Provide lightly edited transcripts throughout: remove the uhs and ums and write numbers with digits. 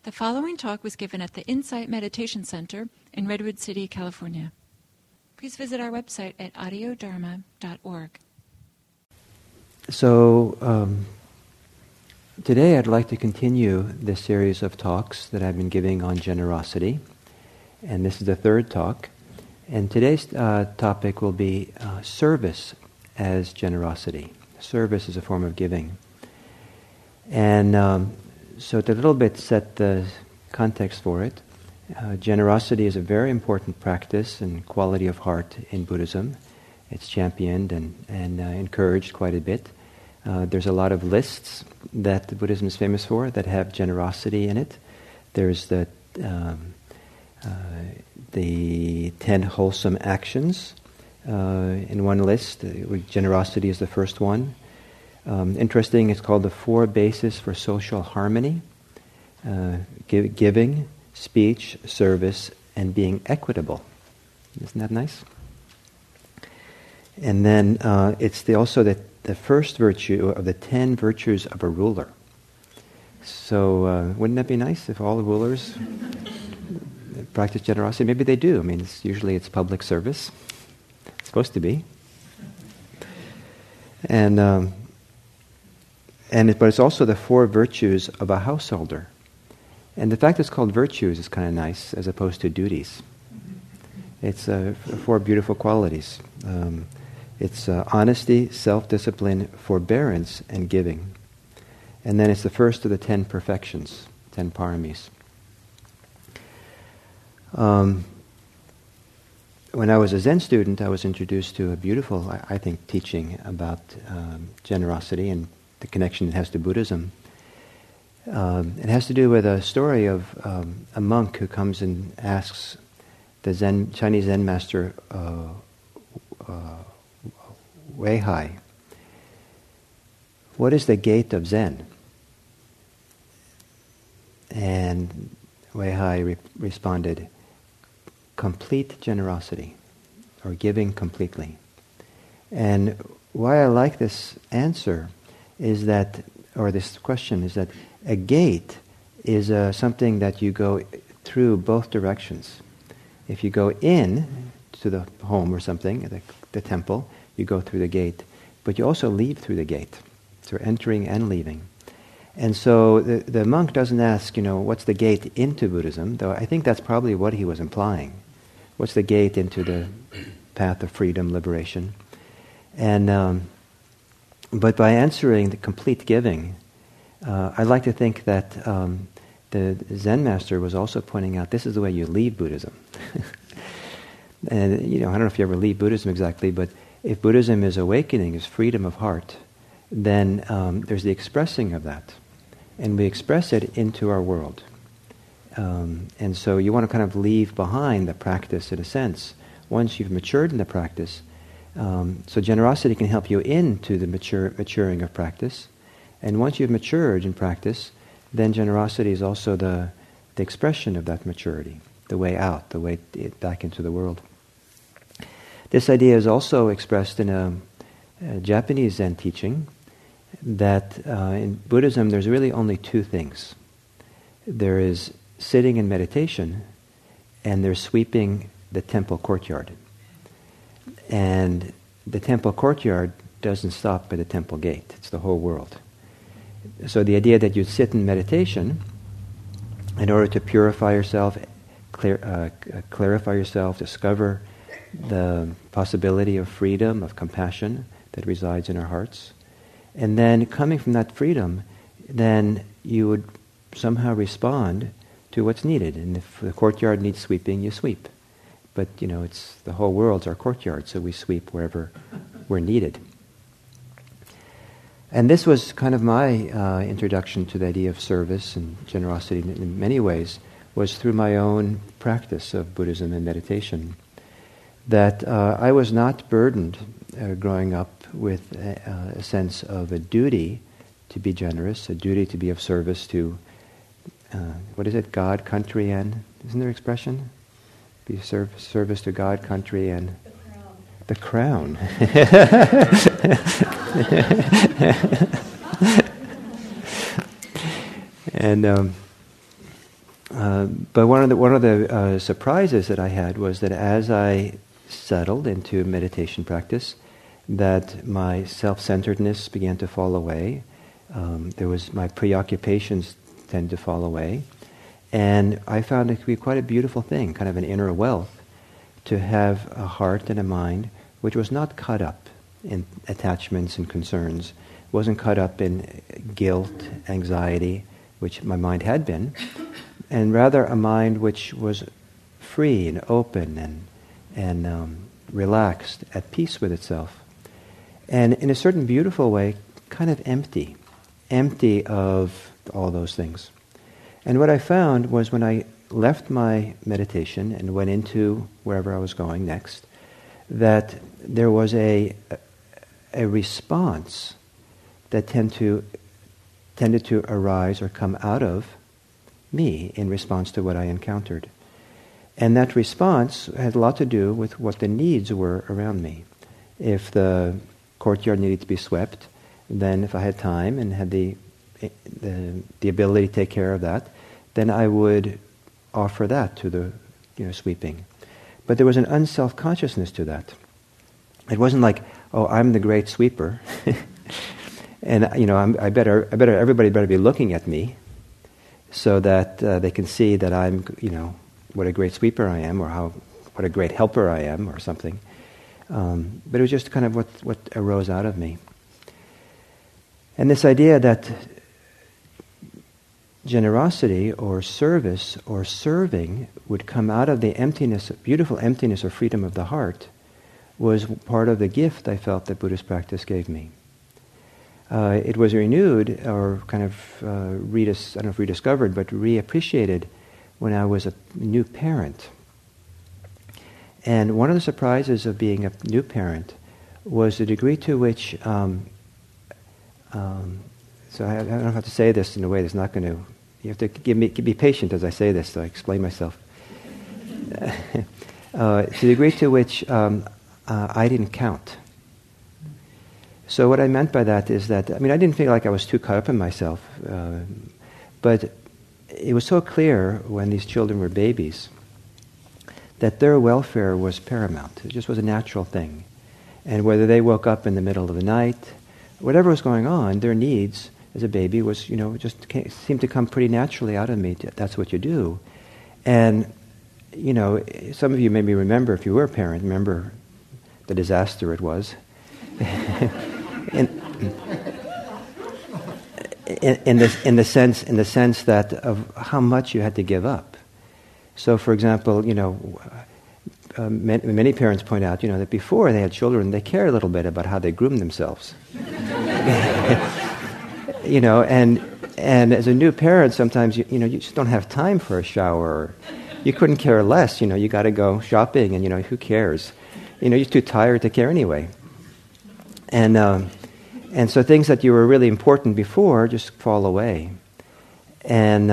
The following talk was given at the Insight Meditation Center in Redwood City, California. Please visit our website at audiodharma.org. So, today I'd like to continue this series of talks that I've been giving on generosity. And this is the third talk. And today's topic will be service as generosity. Service is a form of giving. And so to a little bit set the context for it, generosity is a very important practice and quality of heart in Buddhism. It's championed and encouraged quite a bit. There's a lot of lists that Buddhism is famous for that have generosity in it. There's the 10 wholesome actions in one list. Generosity is the first one. Interesting, it's called the 4 bases for social harmony. Giving, speech, service, and being equitable. Isn't that nice? And then it's also the first virtue of the 10 virtues of a ruler. So wouldn't that be nice if all the rulers practice generosity? Maybe they do. I mean, usually it's public service. It's supposed to be. But it's also the 4 virtues of a householder. And the fact it's called virtues is kind of nice, as opposed to duties. It's 4 beautiful qualities. It's honesty, self-discipline, forbearance, and giving. And then it's the first of the 10 perfections, 10 paramis. When I was a Zen student, I was introduced to a beautiful, I think, teaching about generosity and the connection it has to Buddhism. It has to do with a story of a monk who comes and asks the Chinese Zen master Wei Hai, what is the gate of Zen? And Wei Hai responded, complete generosity, or giving completely. And why I like this answer is that, or this question is that a gate is something that you go through both directions. If you go in to the home or something, the temple, you go through the gate, but you also leave through the gate. So entering and leaving. And so the monk doesn't ask, what's the gate into Buddhism, though I think that's probably what he was implying. What's the gate into the path of freedom, liberation? And but by answering the complete giving, I like to think that the Zen master was also pointing out this is the way you leave Buddhism. And I don't know if you ever leave Buddhism exactly, but if Buddhism is awakening, is freedom of heart, then there's the expressing of that. And we express it into our world. And so you want to kind of leave behind the practice in a sense. Once you've matured in the practice, so generosity can help you into the maturing of practice. And once you've matured in practice, then generosity is also the expression of that maturity, the way out, the way back into the world. This idea is also expressed in a Japanese Zen teaching that in Buddhism there's really only 2 things. There is sitting in meditation, and there's sweeping the temple courtyard. And the temple courtyard doesn't stop by the temple gate. It's the whole world. So the idea that you sit in meditation in order to purify yourself, clarify yourself, discover the possibility of freedom, of compassion that resides in our hearts. And then coming from that freedom, then you would somehow respond to what's needed. And if the courtyard needs sweeping, you sweep. But, it's the whole world's our courtyard, so we sweep wherever we're needed. And this was kind of my introduction to the idea of service and generosity in many ways, was through my own practice of Buddhism and meditation. That I was not burdened growing up with a sense of a duty to be generous, a duty to be of service to, God, country, and, isn't there an expression? Be service to God, country, and the crown. And But one of the surprises that I had was that as I settled into meditation practice, that my self-centeredness began to fall away. My preoccupations tend to fall away. And I found it to be quite a beautiful thing, kind of an inner wealth, to have a heart and a mind which was not caught up in attachments and concerns, wasn't caught up in guilt, anxiety, which my mind had been, and rather a mind which was free and open and relaxed, at peace with itself. And in a certain beautiful way, kind of empty of all those things. And what I found was when I left my meditation and went into wherever I was going next, that there was a response that tended to arise or come out of me in response to what I encountered. And that response had a lot to do with what the needs were around me. If the courtyard needed to be swept, then if I had time and had the ability to take care of that, then I would offer that to the sweeping. But there was an unself-consciousness to that. It wasn't like, oh, I'm the great sweeper, and everybody better be looking at me, so that they can see that I'm, what a great sweeper I am, or what a great helper I am, or something. But it was just kind of what arose out of me. And this idea that generosity or service or serving would come out of the emptiness, beautiful emptiness or freedom of the heart, was part of the gift I felt that Buddhist practice gave me. It was renewed, or kind of rediscovered, but reappreciated when I was a new parent. And one of the surprises of being a new parent was the degree to which, so I don't know how to say this in a way that's not going to, you have to be patient as I say this, so I explain myself. To the degree to which I didn't count. So what I meant by that is that, I didn't feel like I was too caught up in myself, but it was so clear when these children were babies that their welfare was paramount. It just was a natural thing. And whether they woke up in the middle of the night, whatever was going on, their needs as a baby was, just seemed to come pretty naturally out of me. That's what you do. And, some of you maybe remember, if you were a parent, remember the disaster it was. in the sense that of how much you had to give up. So, for example, many parents point out, that before they had children, they cared a little bit about how they groomed themselves. And as a new parent, sometimes you just don't have time for a shower. You couldn't care less. You got to go shopping, and who cares? You're too tired to care anyway. And so things that you were really important before just fall away. And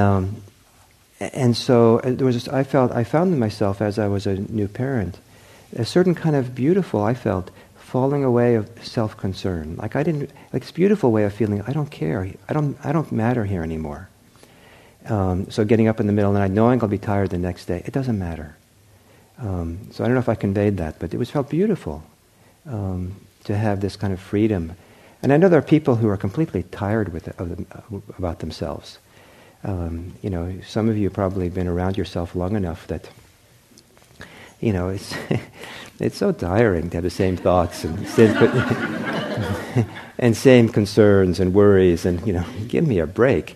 so there was I found in myself as I was a new parent a certain kind of beautiful, I felt, falling away of self-concern. Like this beautiful way of feeling, I don't care. I don't matter here anymore. So getting up in the middle of the night, knowing I'll be tired the next day, it doesn't matter. So I don't know if I conveyed that, but it felt beautiful to have this kind of freedom. And I know there are people who are completely tired about themselves. Some of you have probably been around yourself long enough that, it's so tiring to have the same thoughts and and same concerns and worries, and give me a break.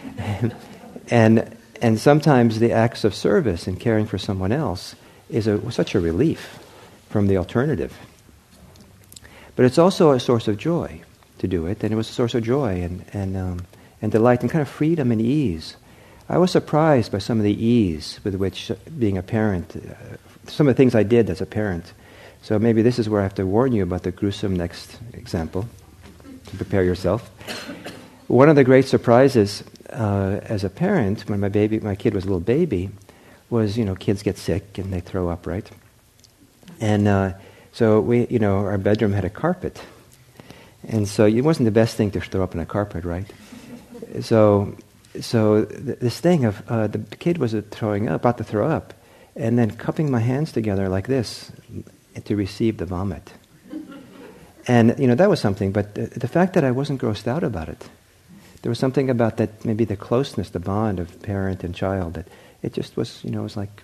And sometimes the acts of service and caring for someone else is such a relief from the alternative. But it's also a source of joy to do it, and it was a source of joy and delight and kind of freedom and ease. I was surprised by some of the ease with which being a parent, some of the things I did as a parent. So maybe this is where I have to warn you about the gruesome next example, to prepare yourself. One of the great surprises as a parent, when my kid was a little baby, was, kids get sick and they throw up, right? And so we, our bedroom had a carpet. And so it wasn't the best thing to throw up on a carpet, right? So this thing of the kid was about to throw up, and then cupping my hands together like this to receive the vomit. And, that was something, but the fact that I wasn't grossed out about it, there was something about that, maybe the closeness, the bond of parent and child, that it just was, it was like,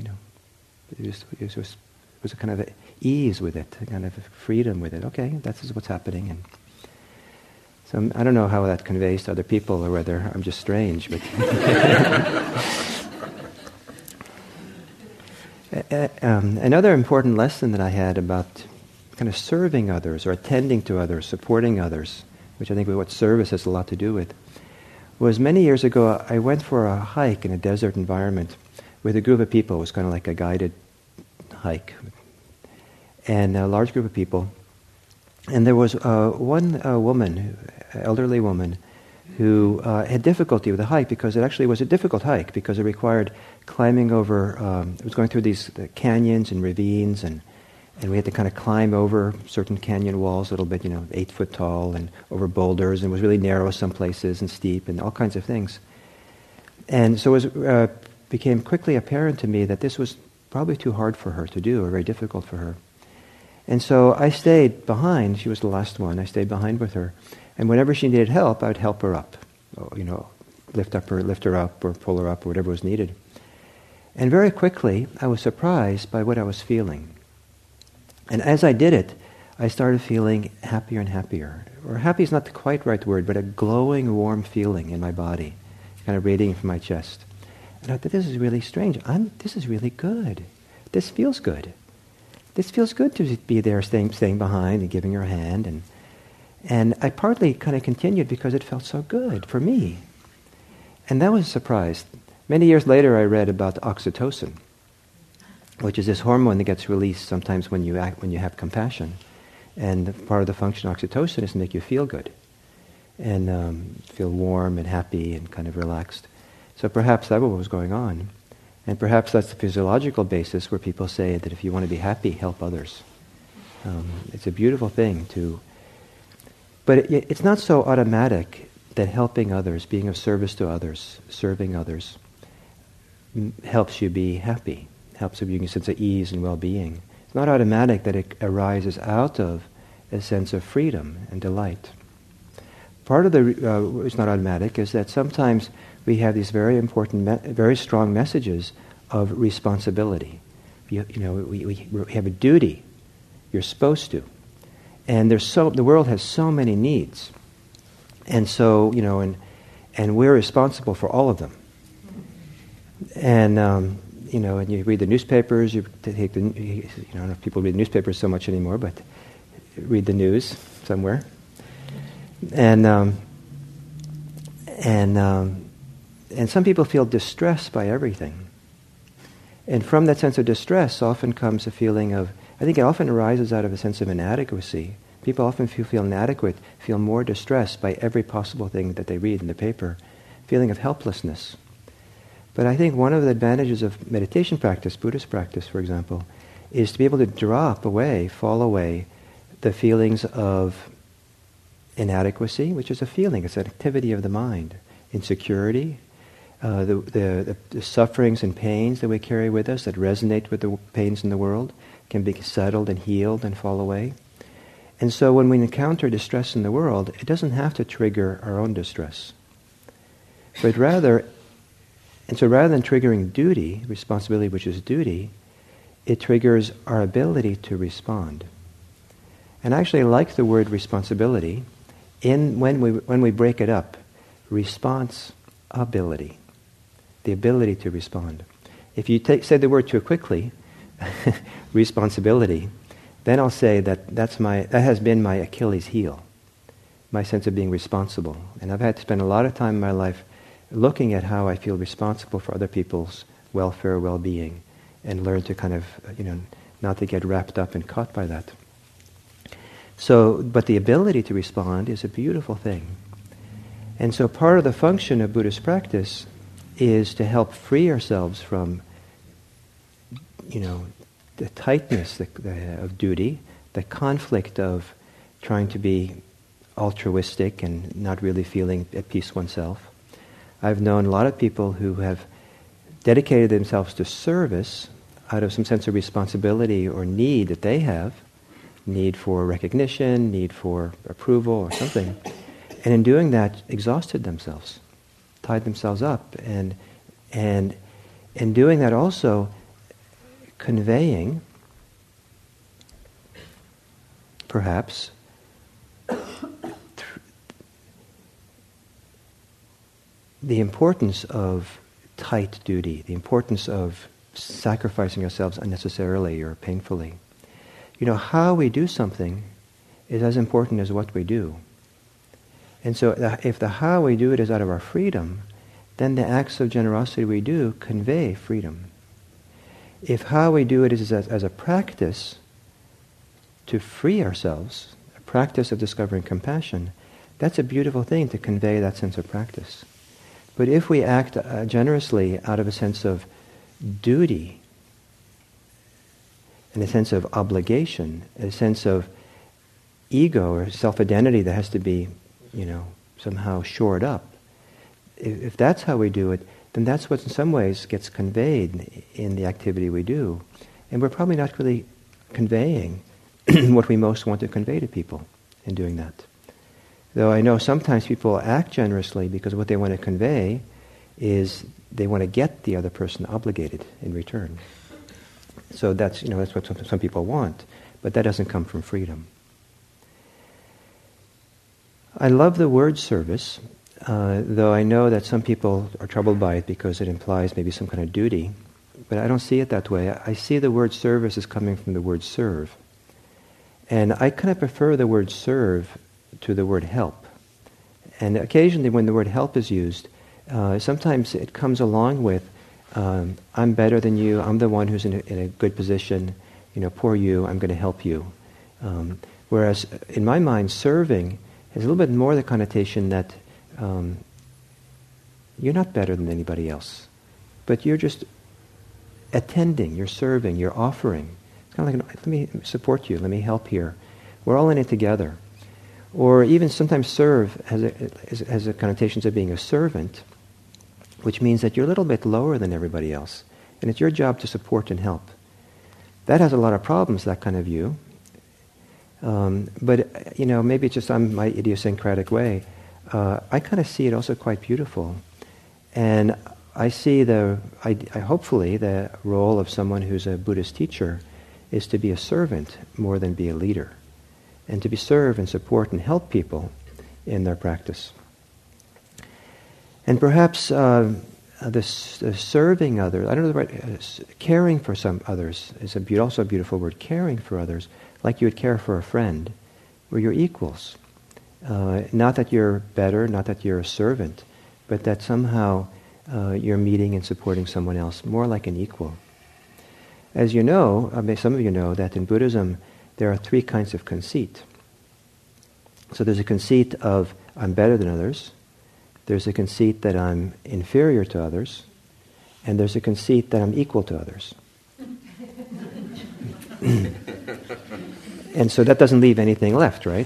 it was a kind of ease with it, a kind of freedom with it. Okay, that's what's happening. And so I don't know how that conveys to other people, or whether I'm just strange, but... Another important lesson that I had about kind of serving others, or attending to others, supporting others, which I think is what service has a lot to do with, was many years ago I went for a hike in a desert environment with a group of people. It was kind of like a guided hike, and a large group of people. And there was one woman, elderly woman, who had difficulty with the hike, because it actually was a difficult hike, because it required climbing over, it was going through these canyons and ravines, and we had to kind of climb over certain canyon walls a little bit, 8 foot tall, and over boulders, and it was really narrow some places and steep and all kinds of things. And so it became quickly apparent to me that this was probably too hard for her to do, or very difficult for her. And so I stayed behind. She was the last one. I stayed behind with her. And whenever she needed help, I would help her up. Lift her up, or pull her up, or whatever was needed. And very quickly, I was surprised by what I was feeling. And as I did it, I started feeling happier and happier. Or happy is not the quite right word, but a glowing, warm feeling in my body, kind of radiating from my chest. And I thought, this is really strange. This is really good. This feels good. This feels good to be there, staying behind and giving her a hand. And I partly kind of continued because it felt so good for me. And that was a surprise. Many years later, I read about oxytocin, which is this hormone that gets released sometimes when you have compassion. And part of the function of oxytocin is to make you feel good and feel warm and happy and kind of relaxed. So perhaps that was what was going on. And perhaps that's the physiological basis where people say that if you want to be happy, help others. It's a beautiful thing to... But it's not so automatic that helping others, being of service to others, serving others, helps you be happy, helps you give you a sense of ease and well-being. It's not automatic that it arises out of a sense of freedom and delight. Part of it's not automatic is that sometimes we have these very important, very strong messages of responsibility. We have a duty. You're supposed to. And the world has so many needs. And so, and we're responsible for all of them. And, and you read the newspapers, I don't know if people read newspapers so much anymore, but read the news somewhere. And some people feel distressed by everything. And from that sense of distress often comes a feeling of, I think it often arises out of a sense of inadequacy. People often feel inadequate, feel more distressed by every possible thing that they read in the paper, feeling of helplessness. But I think one of the advantages of meditation practice, Buddhist practice, for example, is to be able to fall away the feelings of inadequacy, which is a feeling, it's an activity of the mind, insecurity, the sufferings and pains that we carry with us that resonate with the pains in the world can be settled and healed and fall away. And so when we encounter distress in the world, it doesn't have to trigger our own distress. But rather than triggering duty, responsibility, which is duty, it triggers our ability to respond. And I actually like the word responsibility when we break it up, response ability, the ability to respond. If you say the word too quickly, responsibility, then I'll say that has been my Achilles heel, my sense of being responsible. And I've had to spend a lot of time in my life looking at how I feel responsible for other people's welfare, well-being, and learn to kind of, not to get wrapped up and caught by that. So, but the ability to respond is a beautiful thing. And so part of the function of Buddhist practice is to help free ourselves from, the tightness of duty, the conflict of trying to be altruistic and not really feeling at peace oneself, I've known a lot of people who have dedicated themselves to service out of some sense of responsibility or need that they have, need for recognition, need for approval or something, and in doing that exhausted themselves, tied themselves up, and in doing that also conveying perhaps the importance of tight duty, the importance of sacrificing ourselves unnecessarily or painfully. You know, how we do something is as important as what we do. And so if the how we do it is out of our freedom, then the acts of generosity we do convey freedom. If how we do it is as a practice to free ourselves, a practice of discovering compassion, that's a beautiful thing to convey that sense of practice. But if we act generously out of a sense of duty, and a sense of obligation, a sense of ego or self-identity that has to be, somehow shored up, if that's how we do it, then that's what in some ways gets conveyed in the activity we do. And we're probably not really conveying what we most want to convey to people in doing that. Though I know sometimes people act generously because what they want to convey is they want to get the other person obligated in return. So that's what some people want, but that doesn't come from freedom. I love the word service, though I know that some people are troubled by it because it implies maybe some kind of duty, but I don't see it that way. I see the word service as coming from the word serve. And I kind of prefer the word serve to the word help. And occasionally when the word help is used, sometimes it comes along with, I'm better than you, I'm the one who's in a good position, poor you, I'm going to help you. Whereas in my mind, serving has a little bit more the connotation that you're not better than anybody else, but you're just attending, you're serving, you're offering. It's kind of like, let me support you, let me help here. We're all in it together. Or even sometimes serve has a connotation of being a servant, which means that you're a little bit lower than everybody else, and it's your job to support and help. That has a lot of problems, that kind of view. But maybe it's just my idiosyncratic way. I kind of see it also quite beautiful, and I see hopefully the role of someone who's a Buddhist teacher is to be a servant more than be a leader, and to be serve and support and help people in their practice. And perhaps the serving others, I don't know the right, caring for some others is also a beautiful word. Caring for others, like you would care for a friend, where you're equals. Not that you're better, not that you're a servant, but that somehow you're meeting and supporting someone else, more like an equal. As you know, some of you know that in Buddhism there are 3 kinds of conceit. So there's a conceit of I'm better than others, there's a conceit that I'm inferior to others, and there's a conceit that I'm equal to others. And so that doesn't leave anything left, right?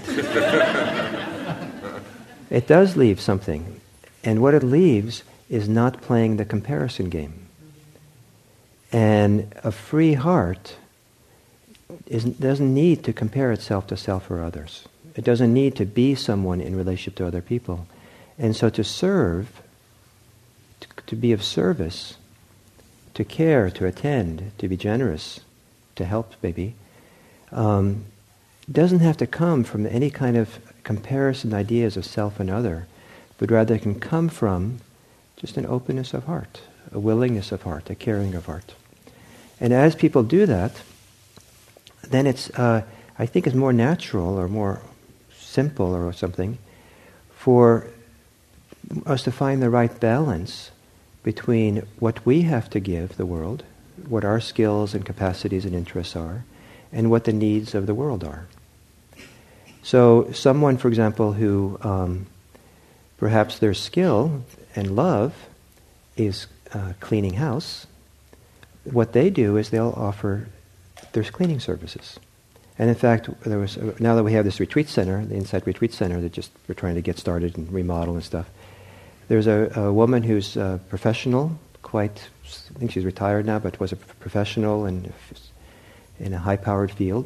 It does leave something. And what it leaves is not playing the comparison game. And a free heart doesn't need to compare itself to self or others. It doesn't need to be someone in relationship to other people. And so to serve, to be of service, to care, to attend, to be generous, to help maybe, doesn't have to come from any kind of comparison ideas of self and other, but rather can come from just an openness of heart, a willingness of heart, a caring of heart. And as people do that, then it's, I think it's more natural or more simple or something for us to find the right balance between what we have to give the world, what our skills and capacities and interests are, and what the needs of the world are. So someone, for example, who perhaps their skill and love is cleaning house, what they do is they'll offer their cleaning services. And in fact, now that we have this retreat center, the Insight Retreat Center, that we're trying to get started and remodel and stuff, There's a woman who's a professional, I think she's retired now, but was a professional in a high-powered field,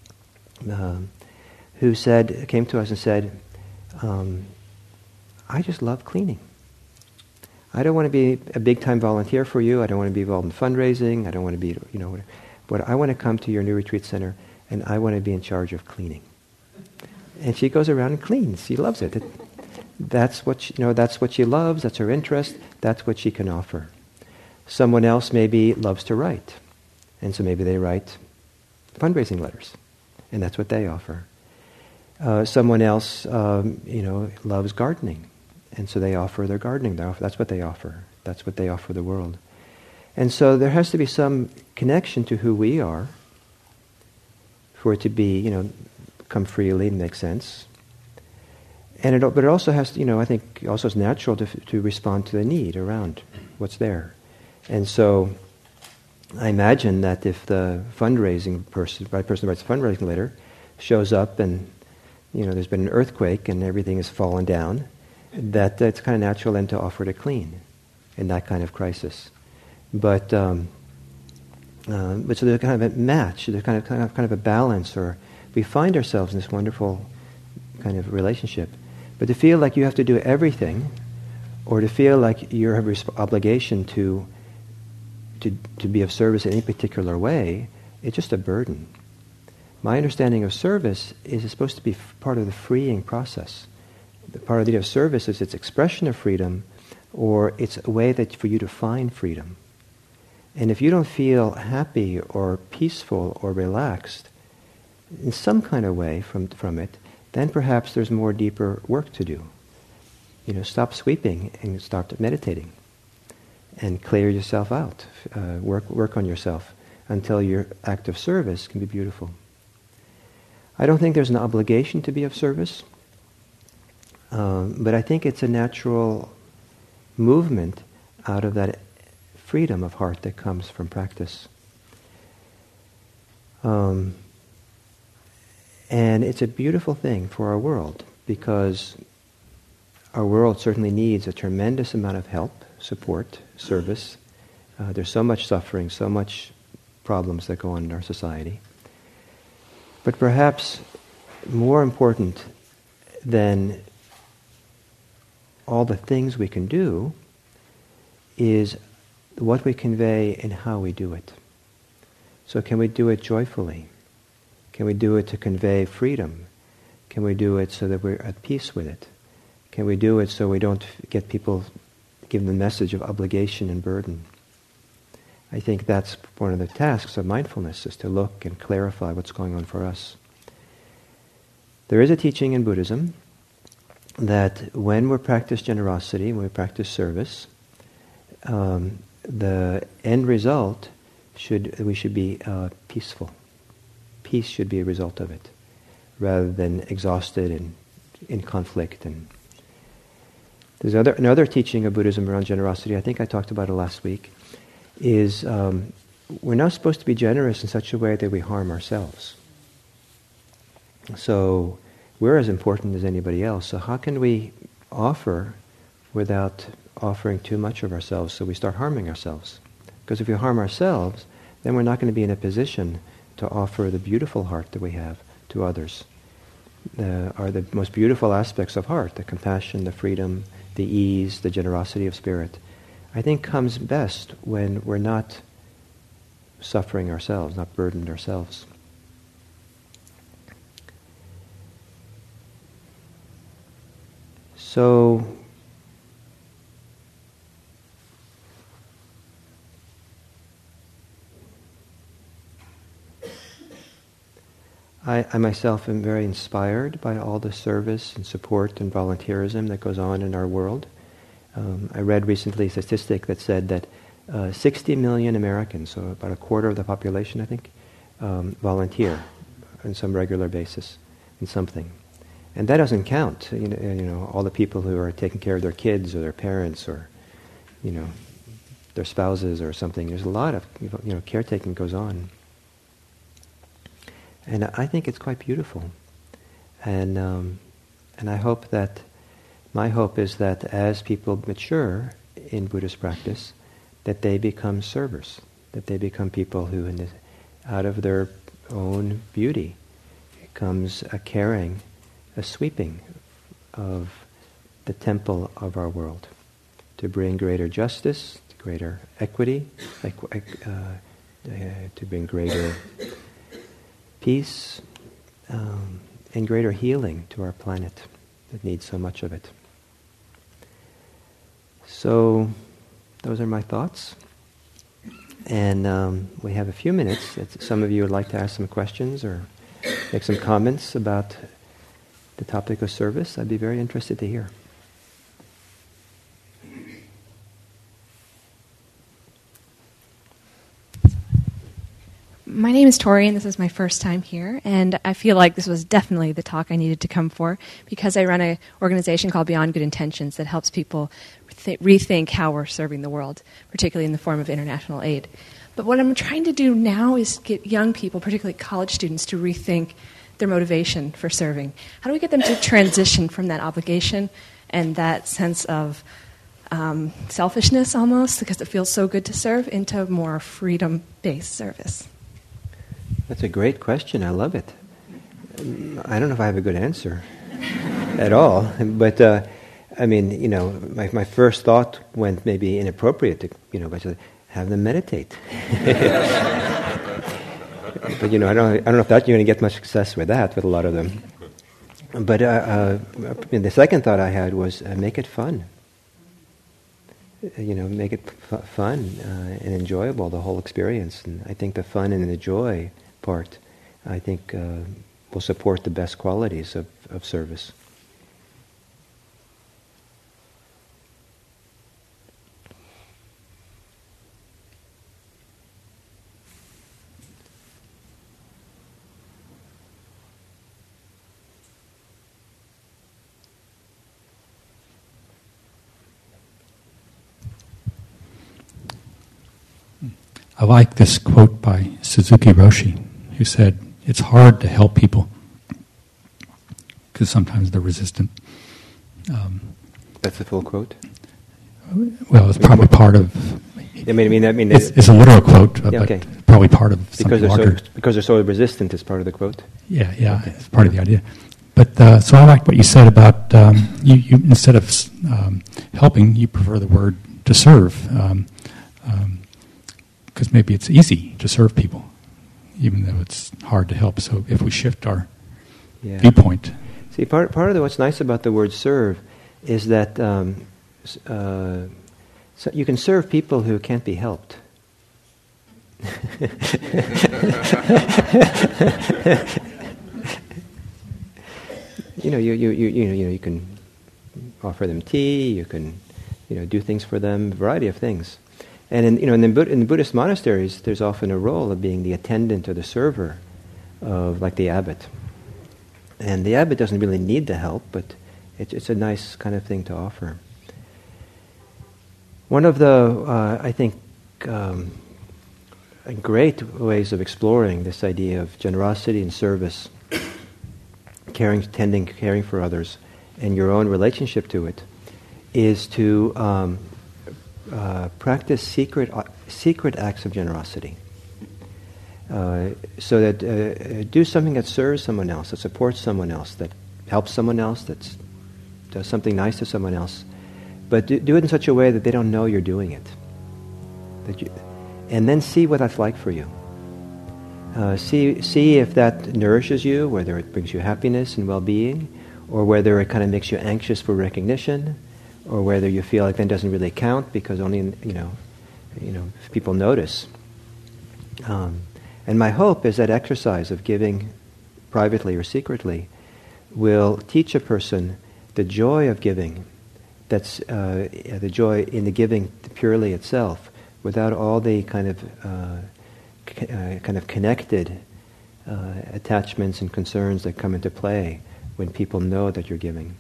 who came to us and said, I just love cleaning. I don't want to be a big-time volunteer for you. I don't want to be involved in fundraising. I don't want to be, but I want to come to your new retreat center, and I want to be in charge of cleaning. And she goes around and cleans. She loves it. That's what that's what she loves. That's her interest. That's what she can offer. Someone else maybe loves to write, and so maybe they write fundraising letters, and that's what they offer. Someone else, loves gardening, and so they offer their gardening. That's what they offer. That's what they offer the world. And so there has to be some connection to who we are for it to be, come freely and make sense. But it also has to, I think also it's natural to respond to the need around what's there. And so I imagine that if the fundraising person who writes a fundraising letter shows up and, there's been an earthquake and everything has fallen down, that it's kind of natural then to offer to clean in that kind of crisis. But so there's kind of a match, there's kind of a balance, or we find ourselves in this wonderful kind of relationship. But to feel like you have to do everything, or to feel like you have an obligation to be of service in any particular way, it's just a burden. My understanding of service is it's supposed to be part of the freeing process. The part of the idea of service is its expression of freedom, or it's a way that for you to find freedom. And if you don't feel happy or peaceful or relaxed in some kind of way from it, then perhaps there's more deeper work to do. Stop sweeping and start meditating, and clear yourself out. Work on yourself until your act of service can be beautiful. I don't think there's an obligation to be of service, but I think it's a natural movement out of that freedom of heart that comes from practice. And it's a beautiful thing for our world, because our world certainly needs a tremendous amount of help, support, service. There's so much suffering, so much problems that go on in our society. But perhaps more important than all the things we can do is what we convey and how we do it. So can we do it joyfully? Can we do it to convey freedom? Can we do it so that we're at peace with it? Can we do it so we don't get people, give them the message of obligation and burden? I think that's one of the tasks of mindfulness, is to look and clarify what's going on for us. There is a teaching in Buddhism that when we practice generosity, when we practice service, the end result we should be peaceful. Peace should be a result of it, rather than exhausted and in conflict. And there's another teaching of Buddhism around generosity, I think I talked about it last week, is we're not supposed to be generous in such a way that we harm ourselves. So we're as important as anybody else. So how can we offer without offering too much of ourselves, so we start harming ourselves? Because if we harm ourselves, then we're not going to be in a position to offer the beautiful heart that we have to others. Are the most beautiful aspects of heart, the compassion, the freedom, the ease, the generosity of spirit, I think comes best when we're not suffering ourselves, not burdened ourselves. So I myself am very inspired by all the service and support and volunteerism that goes on in our world. I read recently a statistic that said that 60 million Americans, so about a quarter of the population, I think, volunteer on some regular basis in something. And that doesn't count, all the people who are taking care of their kids or their parents or, their spouses or something. There's a lot of, caretaking goes on. And I think it's quite beautiful. And I hope that My hope is that as people mature in Buddhist practice, that they become servers, that they become people who, out of their own beauty, comes a caring, a sweeping of the temple of our world, to bring greater justice, greater equity, to bring greater peace, and greater healing to our planet that needs so much of it. So, those are my thoughts. And we have a few minutes that some of you would like to ask some questions or make some comments about the topic of service. I'd be very interested to hear. My name is Tori, and this is my first time here, and I feel like this was definitely the talk I needed to come for, because I run an organization called Beyond Good Intentions that helps people rethink how we're serving the world, particularly in the form of international aid. But what I'm trying to do now is get young people, particularly college students, to rethink their motivation for serving. How do we get them to transition from that obligation and that sense of selfishness almost, because it feels so good to serve, into more freedom-based service? That's a great question. I love it. I don't know if I have a good answer at all. But, my first thought went maybe inappropriate to, but have them meditate. But, I don't know if that you're going to get much success with that, with a lot of them. But the second thought I had was make it fun. Make it fun and enjoyable, the whole experience. And I think the fun and the joy part, I think, will support the best qualities of service. I like this quote by Suzuki Roshi, who said, "It's hard to help people because sometimes they're resistant." That's the full quote? Well, it's probably part of... It's a literal quote, okay. But probably part of something larger. Because they're so resistant is part of the quote? Yeah, okay. It's part of the idea. But so I liked what you said about you instead of helping, you prefer the word to serve. Because maybe it's easy to serve people, even though it's hard to help. So if we shift our viewpoint. See, part of what's nice about the word serve is that so you can serve people who can't be helped. You can offer them tea. You can, do things for them, a variety of things. And in the Buddhist monasteries, there's often a role of being the attendant or the server of, like, the abbot. And the abbot doesn't really need the help, but it's a nice kind of thing to offer. One of the, I think, great ways of exploring this idea of generosity and service, caring for others, and your own relationship to it, is to practice secret acts of generosity. So that do something that serves someone else, that supports someone else, that helps someone else, that does something nice to someone else. But do it in such a way that they don't know you're doing it. And then see what that's like for you. See if that nourishes you, whether it brings you happiness and well-being, or whether it kind of makes you anxious for recognition, or whether you feel like that doesn't really count because only if people notice. And my hope is that exercise of giving privately or secretly will teach a person the joy of giving. That's the joy in the giving purely itself, without all the kind of connected attachments and concerns that come into play when people know that you're giving.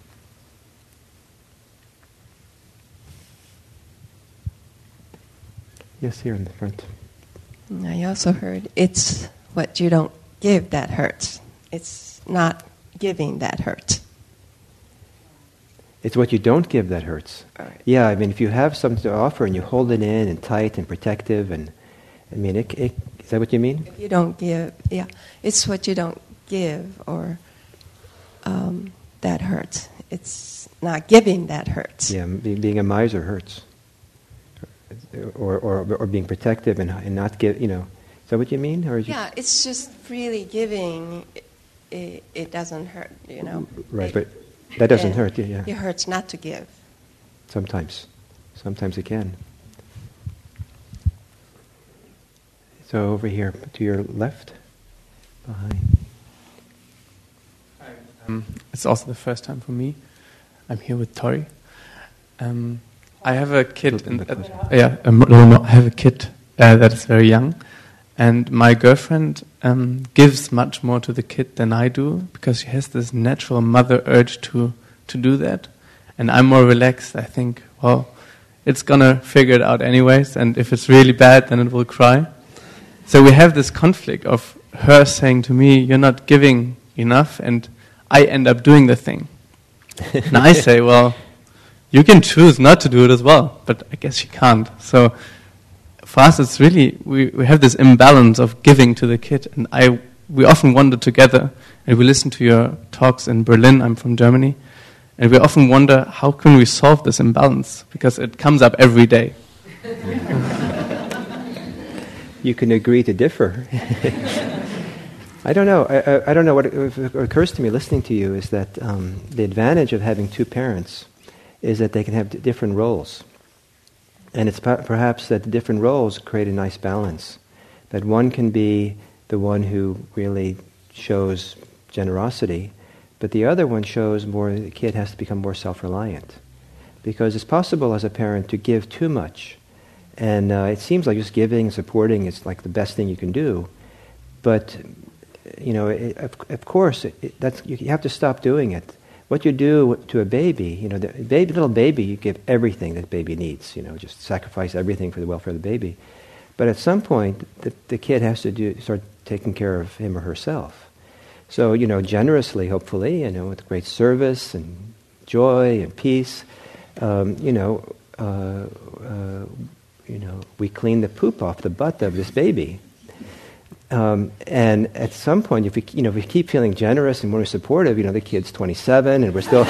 Yes, here in the front. I also heard it's what you don't give that hurts. It's not giving that hurts. It's what you don't give that hurts. Right. Yeah, I mean, if you have something to offer and you hold it in and tight and protective, and I mean, is that what you mean? If you don't give, yeah, it's what you don't give, or that hurts. It's not giving that hurts. Yeah, being a miser hurts, or being protective and not give. Is that what you mean? Or Yeah, it's just freely giving. It doesn't hurt, Right, but that doesn't hurt. Yeah. It hurts not to give. Sometimes it can. So over here to your left, behind. It's also the first time for me. I'm here with Tori. I have a kid. I have a kid that is very young, and my girlfriend gives much more to the kid than I do because she has this natural mother urge to do that, and I'm more relaxed. I think, well, it's gonna figure it out anyways, and if it's really bad, then it will cry. So we have this conflict of her saying to me, "You're not giving enough," and I end up doing the thing. And I say, well, you can choose not to do it as well, but I guess you can't. So for us, it's really, we have this imbalance of giving to the kid, and we often wonder together, and we listen to your talks in Berlin, I'm from Germany, and we often wonder, how can we solve this imbalance? Because it comes up every day. You can agree to differ. I don't know. I don't know. What occurs to me listening to you is that the advantage of having two parents is that they can have different roles. And it's perhaps that the different roles create a nice balance. That one can be the one who really shows generosity, but the other one shows more, the kid has to become more self-reliant. Because it's possible as a parent to give too much. And it seems like just giving and supporting is like the best thing you can do. But, of course, you have to stop doing it. What you do to a baby, little baby, you give everything that baby needs, just sacrifice everything for the welfare of the baby. But at some point, the kid has to start taking care of him or herself. So, generously, hopefully, with great service and joy and peace, we clean the poop off the butt of this baby. And at some point, if we keep feeling generous and more supportive, the kid's 27 and we're still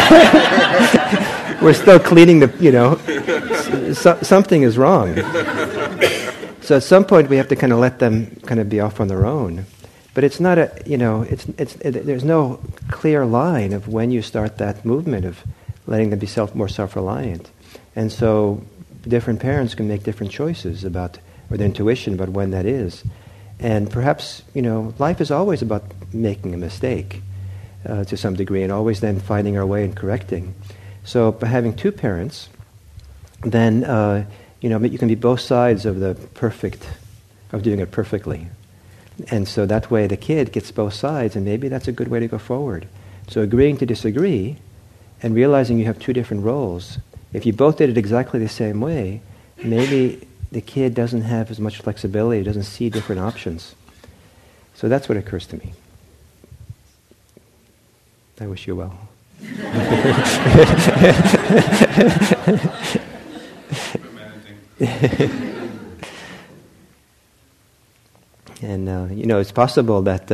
cleaning the, something is wrong. So at some point, we have to kind of let them kind of be off on their own. But it's not there's no clear line of when you start that movement of letting them be more self-reliant. And so different parents can make different choices or their intuition about when that is. And perhaps, life is always about making a mistake to some degree and always then finding our way and correcting. So by having two parents, then, you can be both sides of of doing it perfectly. And so that way the kid gets both sides, and maybe that's a good way to go forward. So agreeing to disagree and realizing you have two different roles. If you both did it exactly the same way, maybe the kid doesn't have as much flexibility, doesn't see different options. So that's what occurs to me. I wish you well. And, it's possible that,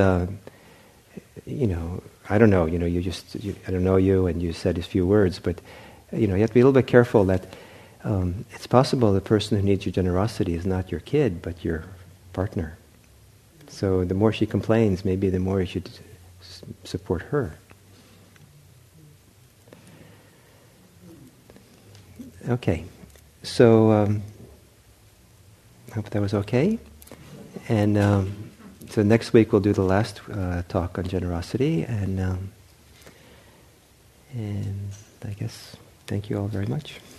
I don't know, I don't know you and you said a few words, but, you have to be a little bit careful that it's possible the person who needs your generosity is not your kid, but your partner. So the more she complains, maybe the more you should support her. Okay, so I hope that was okay. And so next week we'll do the last talk on generosity, and I guess thank you all very much.